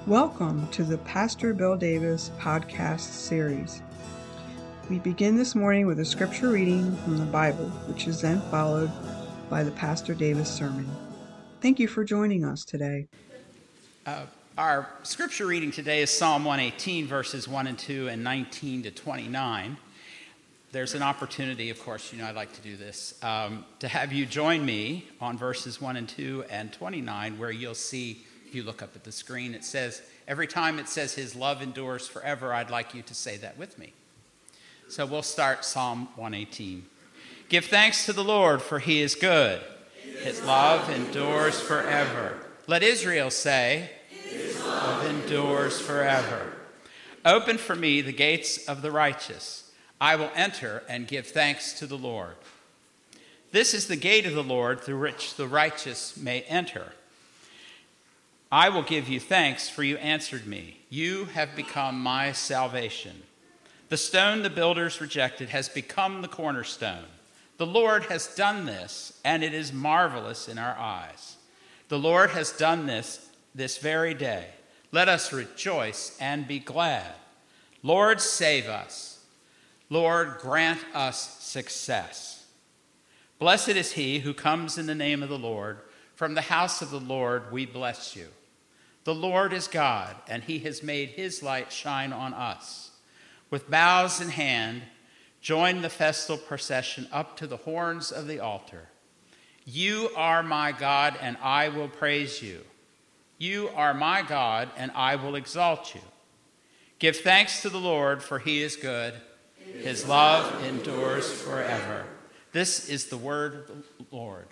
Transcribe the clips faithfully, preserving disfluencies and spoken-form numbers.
Welcome to the Pastor Bill Davis podcast series. We begin this morning with a scripture reading from the Bible, which is then followed by the Pastor Davis sermon. Thank you for joining us today. Uh, our scripture reading today is Psalm one eighteen, verses one and two and nineteen to twenty-nine. There's an opportunity, of course, you know I like to do this, um, to have you join me on verses one and two and twenty-nine, where you'll see, if you look up at the screen, it says, every time it says his love endures forever, I'd like you to say that with me. So we'll start Psalm one eighteen. Give thanks to the Lord, for he is good. His love endures forever. Let Israel say, his love endures forever. Open for me the gates of the righteous. I will enter and give thanks to the Lord. This is the gate of the Lord through which the righteous may enter. I will give you thanks, for you answered me. You have become my salvation. The stone the builders rejected has become the cornerstone. The Lord has done this, and it is marvelous in our eyes. The Lord has done this this very day. Let us rejoice and be glad. Lord, save us. Lord, grant us success. Blessed is he who comes in the name of the Lord. From the house of the Lord we bless you. The Lord is God, and he has made his light shine on us. With boughs in hand, join the festal procession up to the horns of the altar. You are my God, and I will praise you. You are my God, and I will exalt you. Give thanks to the Lord, for he is good. His love endures forever. This is the word of the Lord.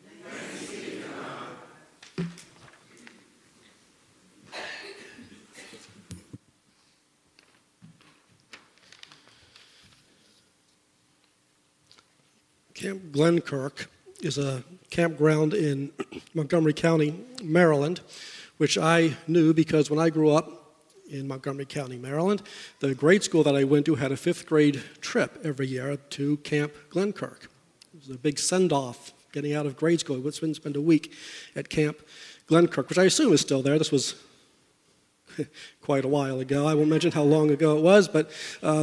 Camp Glenkirk is a campground in Montgomery County, Maryland, which I knew because when I grew up in Montgomery County, Maryland, the grade school that I went to had a fifth grade trip every year to Camp Glenkirk. It was a big send-off getting out of grade school. I would spend a week at Camp Glenkirk, which I assume is still there. This was quite a while ago. I won't mention how long ago it was, but uh,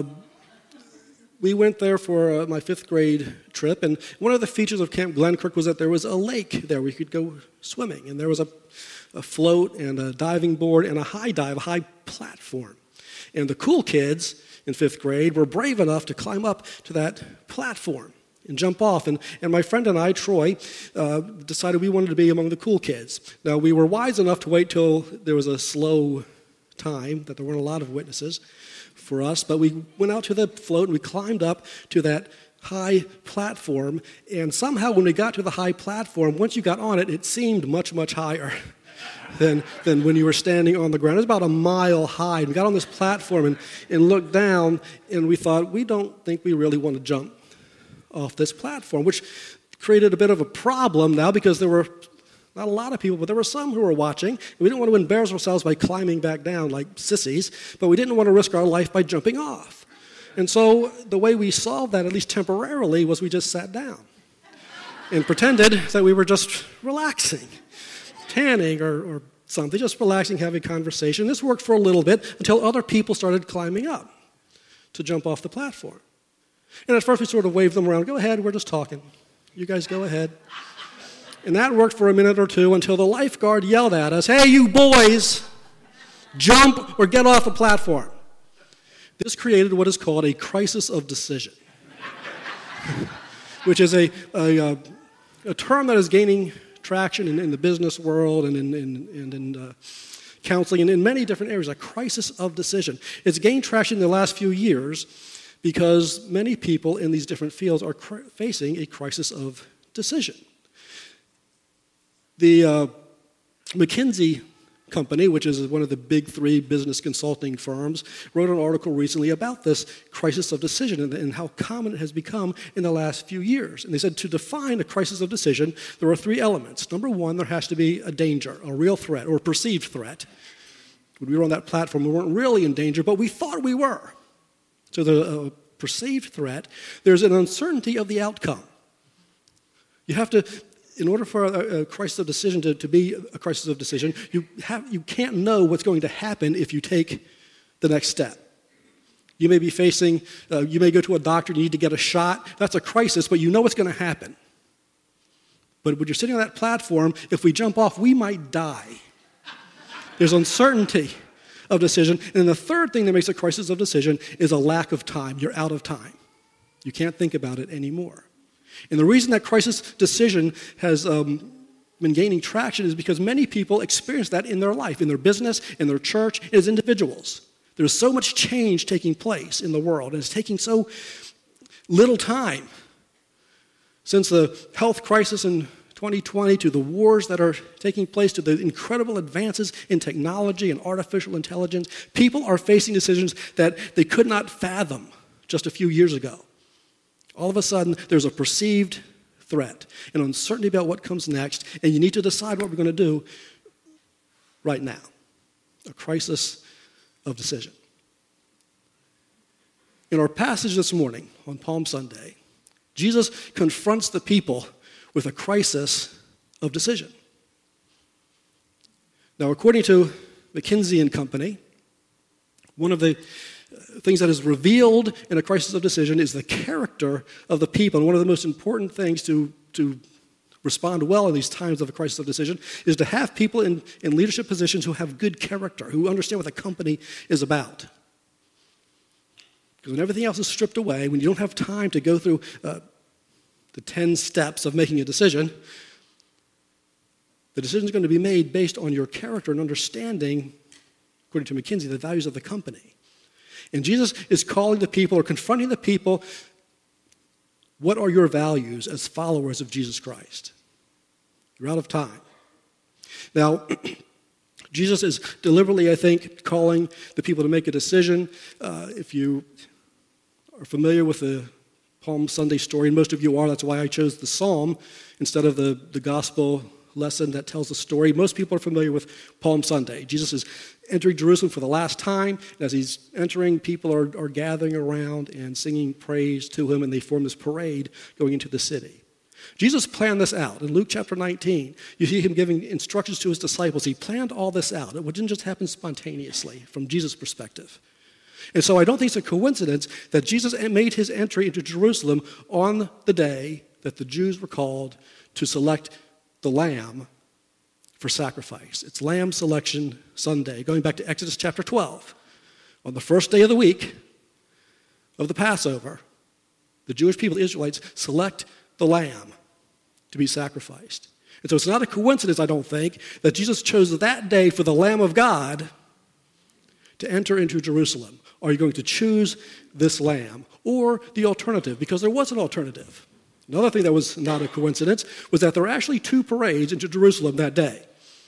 we went there for uh, my fifth grade trip, and one of the features of Camp Glenkirk was that there was a lake there where you could go swimming, and there was a, a float and a diving board and a high dive, a high platform. And the cool kids in fifth grade were brave enough to climb up to that platform and jump off. And, and my friend and I, Troy, uh, decided we wanted to be among the cool kids. Now, we were wise enough to wait till there was a slow time, that there weren't a lot of witnesses for us, but we went out to the float and we climbed up to that high platform, and somehow when we got to the high platform, once you got on it, it seemed much, much higher than, than when you were standing on the ground. It was about a mile high, and we got on this platform and, and looked down, and we thought, we don't think we really want to jump off this platform, which created a bit of a problem now because there were not a lot of people, but there were some who were watching. We didn't want to embarrass ourselves by climbing back down like sissies, but we didn't want to risk our life by jumping off. And so the way we solved that, at least temporarily, was we just sat down and pretended that we were just relaxing, tanning or, or something, just relaxing, having a conversation. This worked for a little bit until other people started climbing up to jump off the platform. And at first we sort of waved them around. Go ahead, we're just talking. You guys go ahead. And that worked for a minute or two until the lifeguard yelled at us, hey, you boys, jump or get off the platform. This created what is called a crisis of decision, which is a, a, a term that is gaining traction in, in the business world and in, in, and in uh, counseling and in many different areas, a crisis of decision. It's gained traction in the last few years because many people in these different fields are cr- facing a crisis of decision. The uh, McKinsey Company, which is one of the big three business consulting firms, wrote an article recently about this crisis of decision and, and how common it has become in the last few years. And they said to define a crisis of decision, there are three elements. Number one, there has to be a danger, a real threat, or a perceived threat. When we were on that platform, we weren't really in danger, but we thought we were. So the uh, perceived threat, there's an uncertainty of the outcome. You have to in order for a, a crisis of decision to, to be a crisis of decision, you have you can't know what's going to happen if you take the next step. You may be facing, uh, you may go to a doctor, you need to get a shot. That's a crisis, but you know what's going to happen. But when you're sitting on that platform, if we jump off, we might die. There's uncertainty of decision. And then the third thing that makes a crisis of decision is a lack of time. You're out of time. You can't think about it anymore. And the reason that crisis decision has um, been gaining traction is because many people experience that in their life, in their business, in their church, as individuals. There's so much change taking place in the world, and it's taking so little time. Since the health crisis in twenty twenty, to the wars that are taking place, to the incredible advances in technology and artificial intelligence, people are facing decisions that they could not fathom just a few years ago. All of a sudden, there's a perceived threat, an uncertainty about what comes next, and you need to decide what we're going to do right now. A crisis of decision. In our passage this morning on Palm Sunday, Jesus confronts the people with a crisis of decision. Now, according to McKinsey and Company, one of the things that is revealed in a crisis of decision is the character of the people. And one of the most important things to, to respond well in these times of a crisis of decision is to have people in, in leadership positions who have good character, who understand what the company is about. Because when everything else is stripped away, when you don't have time to go through uh, the ten steps of making a decision, the decision is going to be made based on your character and understanding, according to McKinsey, the values of the company. And Jesus is calling the people or confronting the people, what are your values as followers of Jesus Christ? You're out of time. Now, Jesus is deliberately, I think, calling the people to make a decision. Uh, if you are familiar with the Palm Sunday story, and most of you are, that's why I chose the psalm instead of the, the gospel lesson that tells the story. Most people are familiar with Palm Sunday. Jesus is entering Jerusalem for the last time. And as he's entering, people are, are gathering around and singing praise to him, and they form this parade going into the city. Jesus planned this out. In Luke chapter nineteen, you see him giving instructions to his disciples. He planned all this out. It didn't just happen spontaneously from Jesus' perspective. And so I don't think it's a coincidence that Jesus made his entry into Jerusalem on the day that the Jews were called to select the lamb for sacrifice. It's Lamb Selection Sunday, going back to Exodus chapter twelve. On the first day of the week of the Passover, the Jewish people, the Israelites, select the lamb to be sacrificed. And so it's not a coincidence, I don't think, that Jesus chose that day for the Lamb of God to enter into Jerusalem. Are you going to choose this lamb or the alternative? Because there was an alternative. Another thing that was not a coincidence was that there were actually two parades into Jerusalem that day.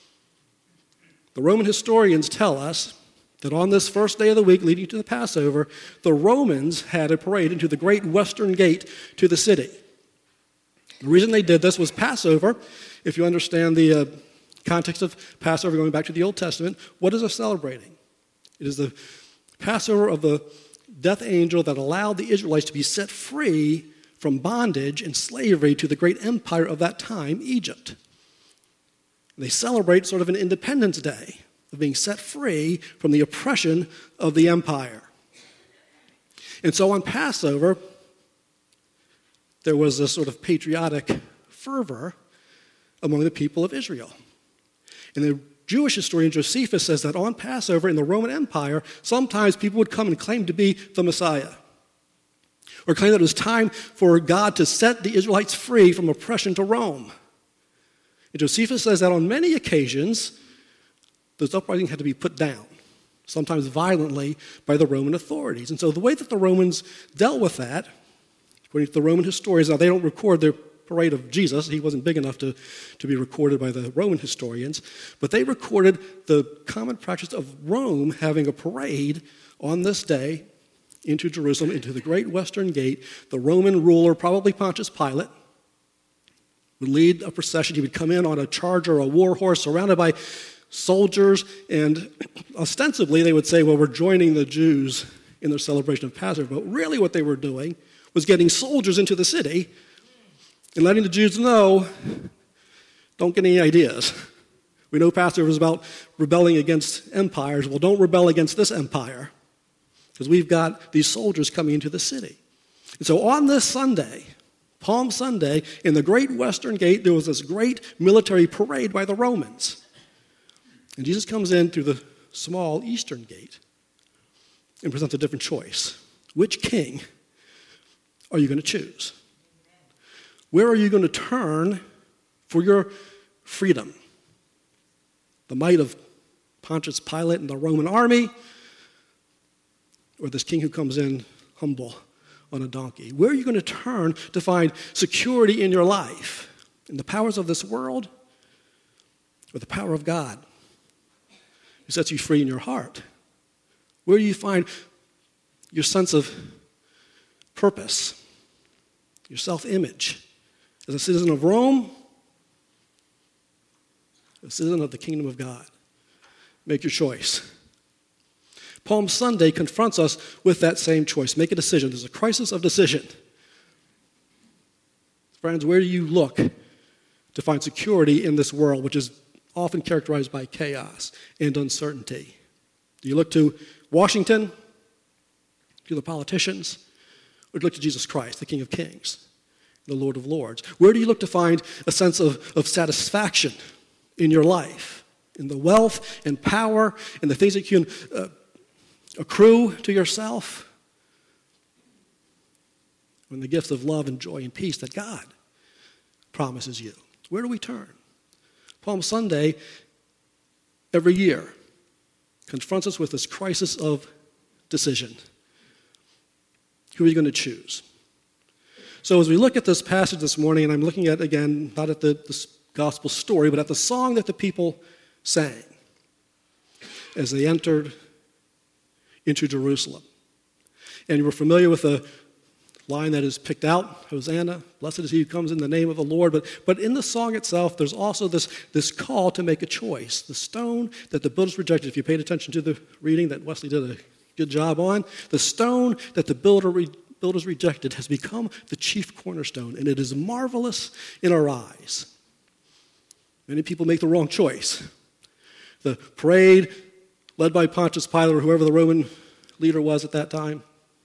The Roman historians tell us that on this first day of the week leading to the Passover, the Romans had a parade into the great western gate to the city. The reason they did this was Passover. If you understand the uh, context of Passover going back to the Old Testament, what is it celebrating? It is the Passover of the death angel that allowed the Israelites to be set free from bondage and slavery to the great empire of that time, Egypt. They celebrate sort of an Independence Day of being set free from the oppression of the empire. And so on Passover, there was a sort of patriotic fervor among the people of Israel. And the Jewish historian Josephus says that on Passover in the Roman Empire, sometimes people would come and claim to be the Messiah, or claim that it was time for God to set the Israelites free from oppression to Rome. And Josephus says that on many occasions, those uprisings had to be put down, sometimes violently, by the Roman authorities. And so the way that the Romans dealt with that, according to the Roman historians, now they don't record their parade of Jesus. He wasn't big enough to, to be recorded by the Roman historians, but they recorded the common practice of Rome having a parade on this day into Jerusalem, into the great western gate. The Roman ruler, probably Pontius Pilate, would lead a procession. He would come in on a charger, a war horse, surrounded by soldiers, and ostensibly they would say, well, we're joining the Jews in their celebration of Passover, but really what they were doing was getting soldiers into the city and letting the Jews know Don't get any ideas. We know Pastor was about rebelling against empires. Well, don't rebel against this empire, because we've got these soldiers coming into the city. And so on this Sunday, Palm Sunday, in the Great Western Gate, there was this great military parade by the Romans. And Jesus comes in through the small Eastern Gate and presents a different choice. Which king are you going to choose? Where are you going to turn for your freedom? The might of Pontius Pilate and the Roman army, or this king who comes in humble on a donkey? Where are you going to turn to find security in your life? In the powers of this world, or the power of God who sets you free in your heart? Where do you find your sense of purpose, your self-image? As a citizen of Rome, a citizen of the kingdom of God. Make your choice. Palm Sunday confronts us with that same choice. Make a decision. There's a crisis of decision. Friends, where do you look to find security in this world, which is often characterized by chaos and uncertainty? Do you look to Washington, to the politicians, or do you look to Jesus Christ, the King of Kings, the Lord of Lords? Where do you look to find a sense of, of satisfaction in your life, in the wealth and power and the things that you can uh, accrue to yourself, and the gifts of love and joy and peace that God promises you? Where do we turn? Palm Sunday, every year, confronts us with this crisis of decision. Who are you going to choose? So as we look at this passage this morning, and I'm looking at, again, not at the, the gospel story, but at the song that the people sang as they entered into Jerusalem. And you were familiar with the line that is picked out, Hosanna, blessed is he who comes in the name of the Lord. But, but in the song itself, there's also this, this call to make a choice. The stone that the builders rejected, if you paid attention to the reading that Wesley did a good job on, the stone that the builder re, builders rejected has become the chief cornerstone, and it is marvelous in our eyes. Many people make the wrong choice. The parade, led by Pontius Pilate or whoever the Roman leader was at that time,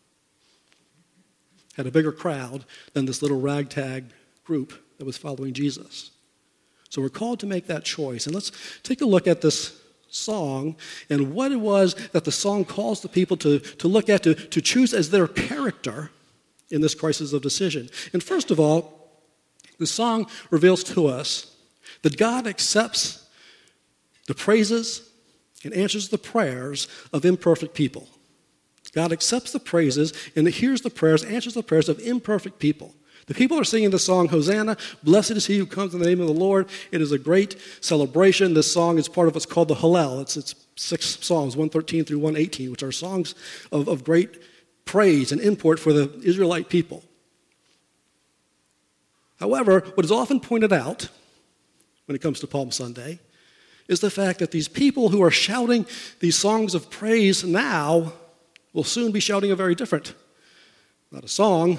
had a bigger crowd than this little ragtag group that was following Jesus. So we're called to make that choice. And let's take a look at this song and what it was that the song calls the people to, to look at, to, to choose as their character in this crisis of decision. And first of all, the song reveals to us that God accepts the praises and answers the prayers of imperfect people. God accepts the praises and hears the prayers, answers the prayers of imperfect people. The people are singing the song, Hosanna, blessed is he who comes in the name of the Lord. It is a great celebration. This song is part of what's called the Hallel. It's, it's six psalms, one thirteen through one eighteen, which are songs of, of great praise and import for the Israelite people. However, what is often pointed out when it comes to Palm Sunday is the fact that these people who are shouting these songs of praise now will soon be shouting a very different, not a song,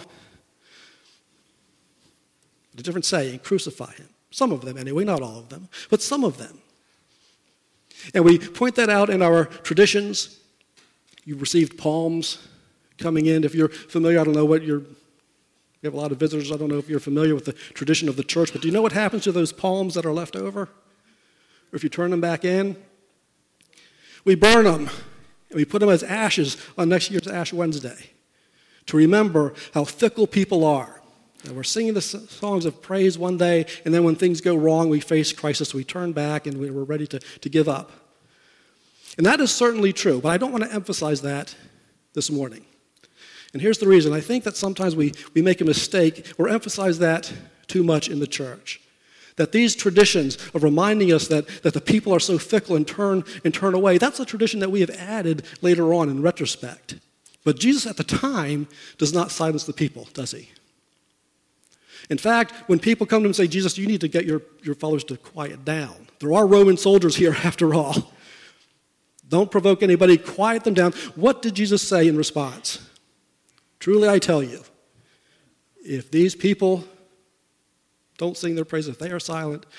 but a different saying, crucify him. Some of them anyway, not all of them, but some of them. And we point that out in our traditions. You've received palms coming in. If you're familiar, I don't know what you're, we have a lot of visitors. I don't know if you're familiar with the tradition of the church, but do you know what happens to those palms that are left over? Or if you turn them back in? We burn them, and we put them as ashes on next year's Ash Wednesday to remember how fickle people are. And we're singing the songs of praise one day, and then when things go wrong, we face crisis, we turn back, and we're ready to, to give up. And that is certainly true, but I don't want to emphasize that this morning. And here's the reason. I think that sometimes we, we make a mistake or emphasize that too much in the church. That these traditions of reminding us that, that the people are so fickle and turn and turn away, that's a tradition that we have added later on in retrospect. But Jesus at the time does not silence the people, does he? In fact, when people come to him and say, Jesus, you need to get your, your followers to quiet down. There are Roman soldiers here after all. Don't provoke anybody, quiet them down. What did Jesus say in response? Truly I tell you, if these people don't sing their praise, if they are silent,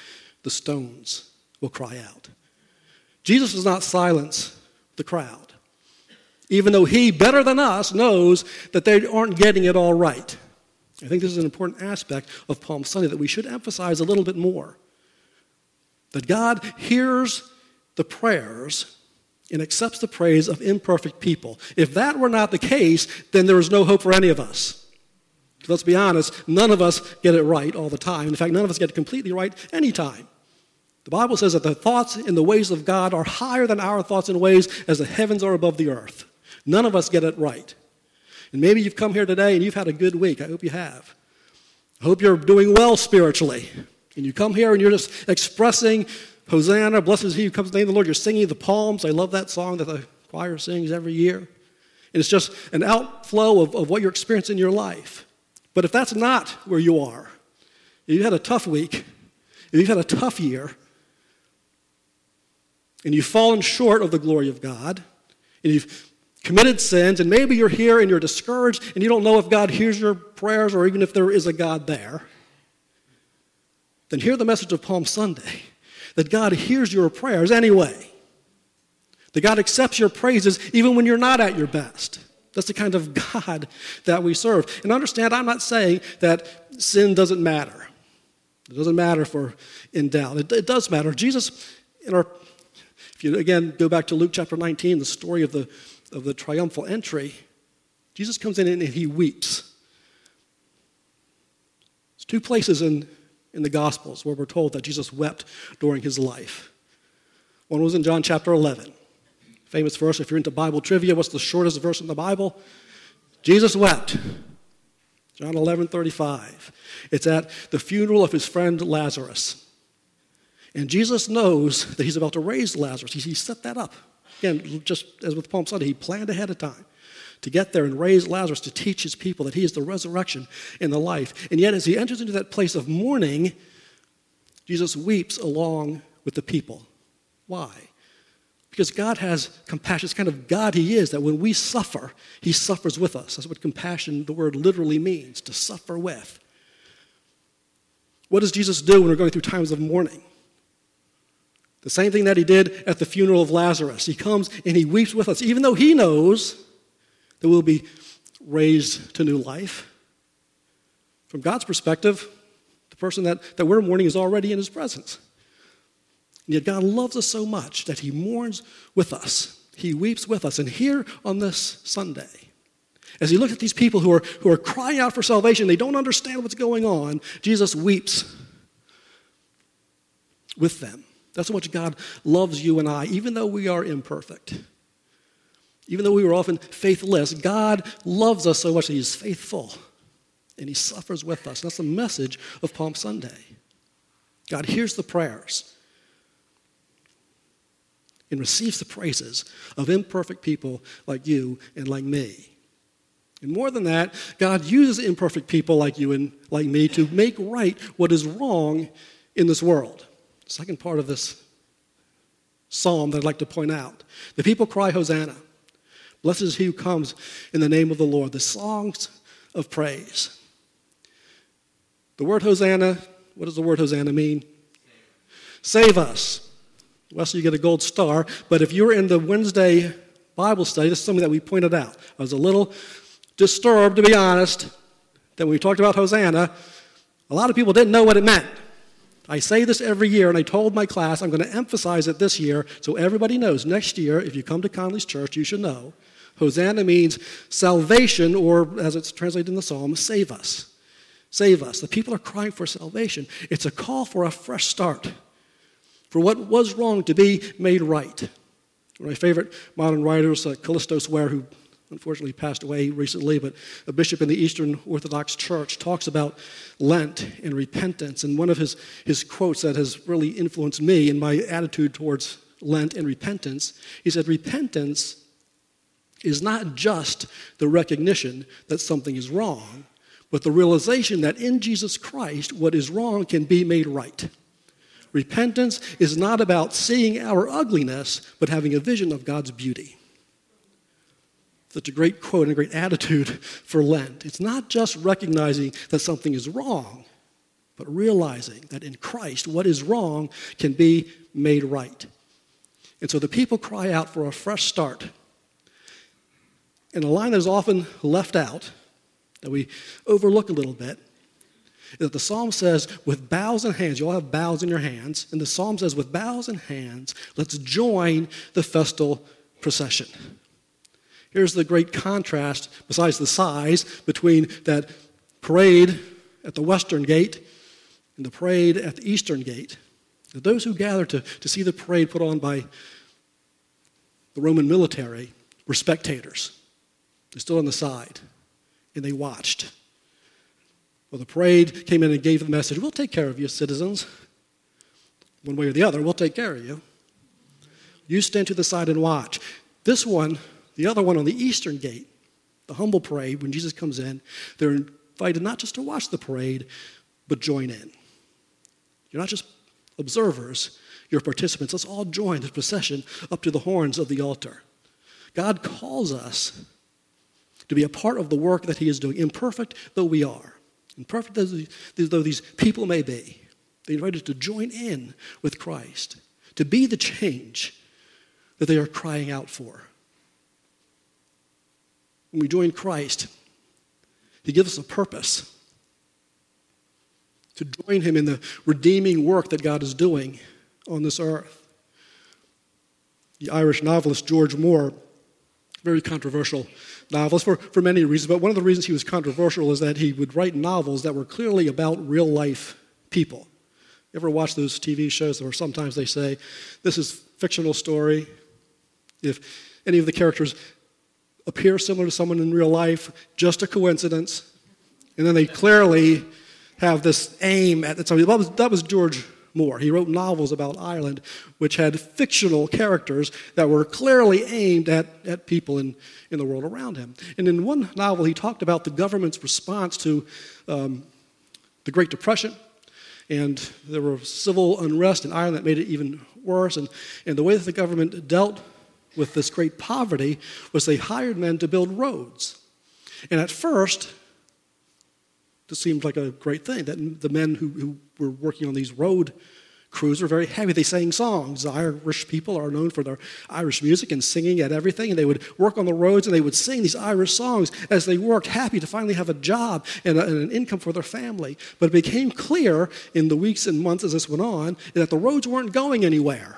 the stones will cry out. Jesus does not silence the crowd, even though he, better than us, knows that they aren't getting it all right. I think this is an important aspect of Palm Sunday that we should emphasize a little bit more. That God hears the prayers and accepts the praise of imperfect people. If that were not the case, then there is no hope for any of us. Let's be honest, none of us get it right all the time. In fact, none of us get it completely right any time. The Bible says that the thoughts and the ways of God are higher than our thoughts and ways as the heavens are above the earth. None of us get it right. And maybe you've come here today and you've had a good week. I hope you have. I hope you're doing well spiritually. And you come here and you're just expressing, Hosanna, blessed is he who comes in the name of the Lord. You're singing the Psalms. I love that song that the choir sings every year. And it's just an outflow of, of what you're experiencing in your life. But if that's not where you are, if you've had a tough week, if you've had a tough year, and you've fallen short of the glory of God, and you've committed sins, and maybe you're here and you're discouraged, and you don't know if God hears your prayers or even if there is a God there, then hear the message of Palm Sunday, that God hears your prayers anyway, that God accepts your praises even when you're not at your best. That's the kind of God that we serve. And understand, I'm not saying that sin doesn't matter. It doesn't matter if we're in doubt. It, it does matter. Jesus, in our, if you again go back to Luke chapter nineteen, the story of the of the triumphal entry, Jesus comes in and he weeps. There's two places in, in the Gospels where we're told that Jesus wept during his life. One was in John chapter eleven. Famous verse, if you're into Bible trivia, what's the shortest verse in the Bible? Jesus wept. John eleven thirty-five. It's at the funeral of his friend Lazarus. And Jesus knows that he's about to raise Lazarus. He, he set that up. Again, just as with Palm Sunday, he planned ahead of time to get there and raise Lazarus to teach his people that he is the resurrection and the life. And yet, as he enters into that place of mourning, Jesus weeps along with the people. Why? Because God has compassion. It's kind of God he is, that when we suffer, he suffers with us. That's what compassion, the word literally means, to suffer with. What does Jesus do when we're going through times of mourning? The same thing that he did at the funeral of Lazarus. He comes and he weeps with us, even though he knows that we'll be raised to new life. From God's perspective, the person that, that we're mourning is already in his presence. And yet God loves us so much that he mourns with us. He weeps with us. And here on this Sunday, as he looks at these people who are, who are crying out for salvation, they don't understand what's going on, Jesus weeps with them. That's how much God loves you and I, even though we are imperfect. Even though we were often faithless, God loves us so much that he is faithful. And he suffers with us. That's the message of Palm Sunday. God hears the prayers and receives the praises of imperfect people like you and like me. And more than that, God uses imperfect people like you and like me to make right what is wrong in this world. Second part of this psalm that I'd like to point out. The people cry, Hosanna. Blessed is he who comes in the name of the Lord. The songs of praise. The word Hosanna, what does the word Hosanna mean? Save us. Well, so you get a gold star. But if you were in the Wednesday Bible study, this is something that we pointed out. I was a little disturbed, to be honest, that when we talked about Hosanna, a lot of people didn't know what it meant. I say this every year, and I told my class I'm going to emphasize it this year so everybody knows. Next year, if you come to Conley's church, you should know. Hosanna means salvation, or as it's translated in the psalm, save us. Save us. The people are crying for salvation. It's a call for a fresh start, for what was wrong to be made right. One of my favorite modern writers, uh, Callistos Ware, who unfortunately passed away recently, but a bishop in the Eastern Orthodox Church, talks about Lent and repentance. And one of his, his quotes that has really influenced me in my attitude towards Lent and repentance, he said, repentance is not just the recognition that something is wrong, but the realization that in Jesus Christ, what is wrong can be made right. Repentance is not about seeing our ugliness, but having a vision of God's beauty. Such a great quote and a great attitude for Lent. It's not just recognizing that something is wrong, but realizing that in Christ, what is wrong can be made right. And so the people cry out for a fresh start. And a line that is often left out, that we overlook a little bit, is that the psalm says, with bows in hands, you all have bows in your hands, and the psalm says, with bows in hands, let's join the festal procession. Here's the great contrast, besides the size, between that parade at the western gate and the parade at the eastern gate. Those who gathered to, to see the parade put on by the Roman military were spectators. They stood on the side, and they watched. Well, the parade came in and gave the message, we'll take care of you, citizens. One way or the other, we'll take care of you. You stand to the side and watch. This one, the other one on the eastern gate, the humble parade, when Jesus comes in, they're invited not just to watch the parade, but join in. You're not just observers, you're participants. Let's all join the procession up to the horns of the altar. God calls us to be a part of the work that he is doing, imperfect though we are, imperfect though these people may be. They invited us to join in with Christ, to be the change that they are crying out for. When we join Christ, he gives us a purpose to join him in the redeeming work that God is doing on this earth. The Irish novelist George Moore, very controversial novelist for, for many reasons, but one of the reasons he was controversial is that he would write novels that were clearly about real-life people. You ever watch those T V shows where sometimes they say, this is a fictional story? If any of the characters appear similar to someone in real life, just a coincidence. And then they clearly have this aim at somebody. That was, that was George Moore. He wrote novels about Ireland which had fictional characters that were clearly aimed at, at people in, in the world around him. And in one novel, he talked about the government's response to um, the Great Depression. And there was civil unrest in Ireland that made it even worse. And, and the way that the government dealt with this great poverty was they hired men to build roads. And at first, this seemed like a great thing, that the men who, who were working on these road crews were very happy. They sang songs. The Irish people are known for their Irish music and singing at everything, and they would work on the roads and they would sing these Irish songs as they worked, happy to finally have a job and, a, and an income for their family. But it became clear in the weeks and months as this went on that the roads weren't going anywhere.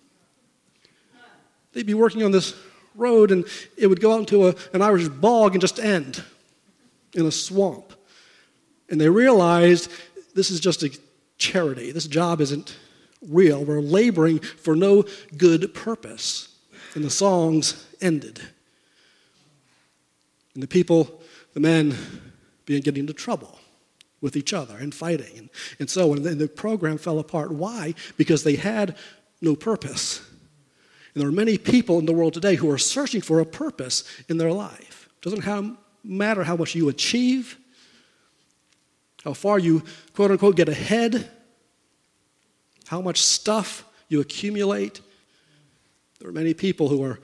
They'd be working on this road and it would go out into a, an Irish bog and just end in a swamp. And they realized this is just a charity. This job isn't real. We're laboring for no good purpose. And the songs ended. And the people, the men, began getting into trouble with each other and fighting. And, and so on. And the program fell apart. Why? Because they had no purpose. And there are many people in the world today who are searching for a purpose in their life. It doesn't have, matter how much you achieve, how far you, quote unquote, get ahead, how much stuff you accumulate. There are many people who are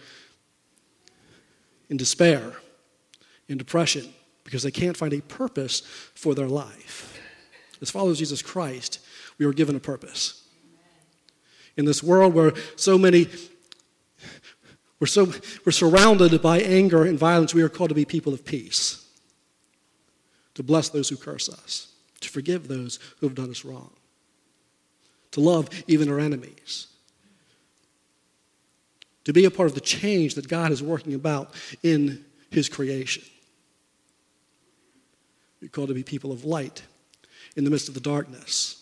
in despair, in depression, because they can't find a purpose for their life. As followers of Jesus Christ, we are given a purpose. In this world where so many We're, so, we're surrounded by anger and violence, we are called to be people of peace, to bless those who curse us, to forgive those who have done us wrong, to love even our enemies, to be a part of the change that God is working about in his creation. We're called to be people of light in the midst of the darkness.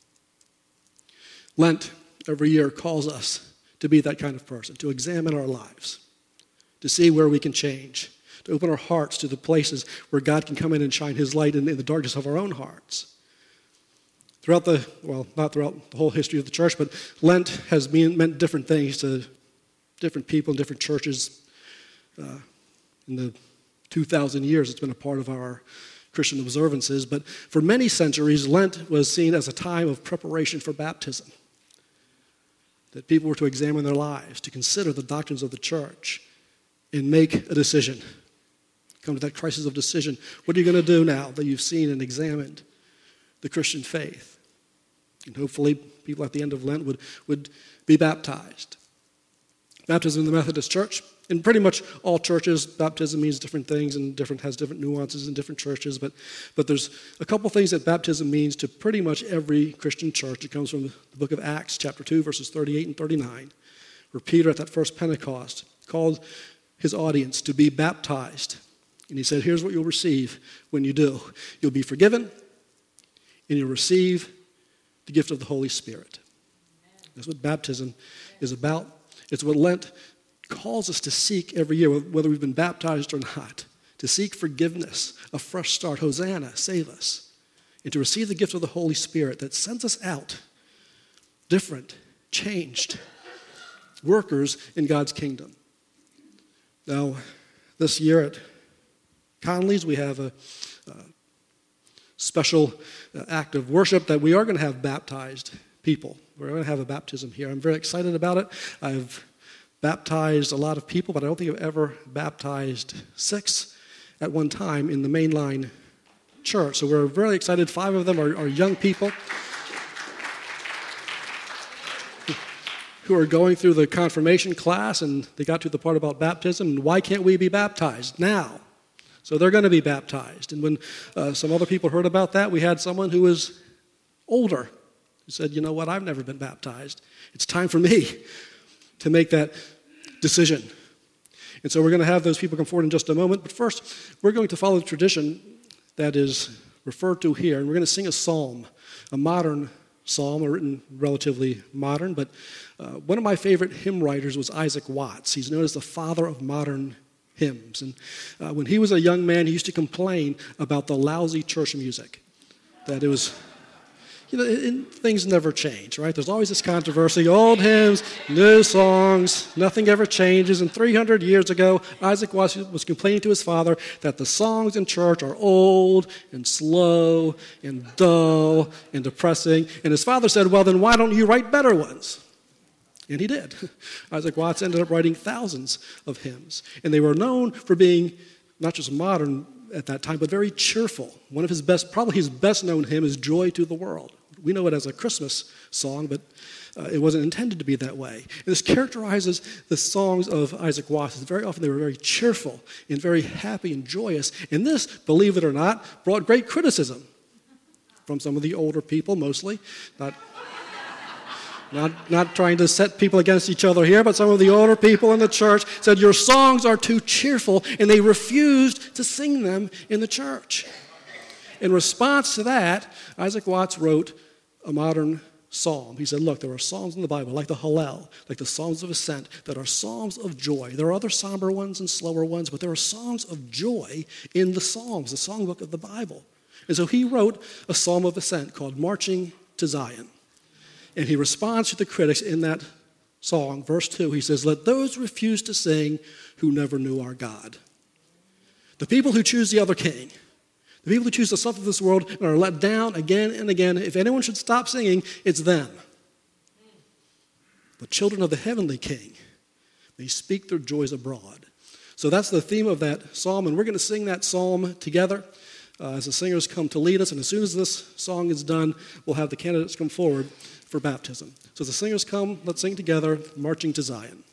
Lent every year calls us to be that kind of person, to examine our lives, to see where we can change, to open our hearts to the places where God can come in and shine his light in, in the darkness of our own hearts. Throughout the, well, not throughout the whole history of the church, but Lent has mean, meant different things to different people in different churches. Uh, in the two thousand years, it's been a part of our Christian observances, but for many centuries, Lent was seen as a time of preparation for baptism. That people were to examine their lives, to consider the doctrines of the church, and make a decision. Come to that crisis of decision. What are you going to do now that you've seen and examined the Christian faith. And hopefully people at the end of Lent would, would be baptized. Baptism in the Methodist Church, in pretty much all churches, baptism means different things and different has different nuances in different churches, but, but there's a couple things that baptism means to pretty much every Christian church. It comes from the book of Acts, chapter two, verses thirty-eight and thirty-nine, where Peter at that first Pentecost called his audience to be baptized. And he said, here's what you'll receive when you do. You'll be forgiven, and you'll receive the gift of the Holy Spirit. That's what baptism is about. It's what Lent calls us to seek every year, whether we've been baptized or not, to seek forgiveness, a fresh start. Hosanna, save us. And to receive the gift of the Holy Spirit that sends us out different, changed, workers in God's kingdom. Now, this year at Conley's, we have a, a special act of worship that we are going to have baptized people. We're going to have a baptism here. I'm very excited about it. I've baptized a lot of people, but I don't think I've ever baptized six at one time in the mainline church. So we're very excited. Five of them are, are young people who are going through the confirmation class, and they got to the part about baptism, and why can't we be baptized now? So they're going to be baptized. And when uh, some other people heard about that, we had someone who was older who said, you know what, I've never been baptized. It's time for me to make that decision. And so we're going to have those people come forward in just a moment. But first, we're going to follow the tradition that is referred to here. And we're going to sing a psalm, a modern psalm, written relatively modern. But uh, one of my favorite hymn writers was Isaac Watts. He's known as the father of modern hymns. And uh, when he was a young man, he used to complain about the lousy church music, that it was... You know, it, things never change, right? There's always this controversy, old hymns, new songs, nothing ever changes. And three hundred years ago, Isaac Watts was complaining to his father that the songs in church are old and slow and dull and depressing. And his father said, well, then why don't you write better ones? And he did. Isaac Watts ended up writing thousands of hymns. And they were known for being not just modern at that time, but very cheerful. One of his best, probably his best known hymn is Joy to the World. We know it as a Christmas song, but uh, it wasn't intended to be that way. And this characterizes the songs of Isaac Watts. Very often they were very cheerful and very happy and joyous. And this, believe it or not, brought great criticism from some of the older people, mostly. Not, not, not trying to set people against each other here, but some of the older people in the church said, your songs are too cheerful, and they refused to sing them in the church. In response to that, Isaac Watts wrote a modern psalm. He said, look, there are psalms in the Bible, like the Hallel, like the Psalms of Ascent, that are psalms of joy. There are other somber ones and slower ones, but there are songs of joy in the Psalms, the songbook of the Bible. And so he wrote a psalm of ascent called Marching to Zion. And he responds to the critics in that song, verse two. He says, let those refuse to sing who never knew our God. The people who choose the other king, the people who choose the stuff of this world and are let down again and again, if anyone should stop singing, it's them. But children of the heavenly King may speak their joys abroad. So that's the theme of that psalm, and we're going to sing that psalm together uh, as the singers come to lead us. And as soon as this song is done, we'll have the candidates come forward for baptism. So as the singers come, let's sing together, Marching to Zion.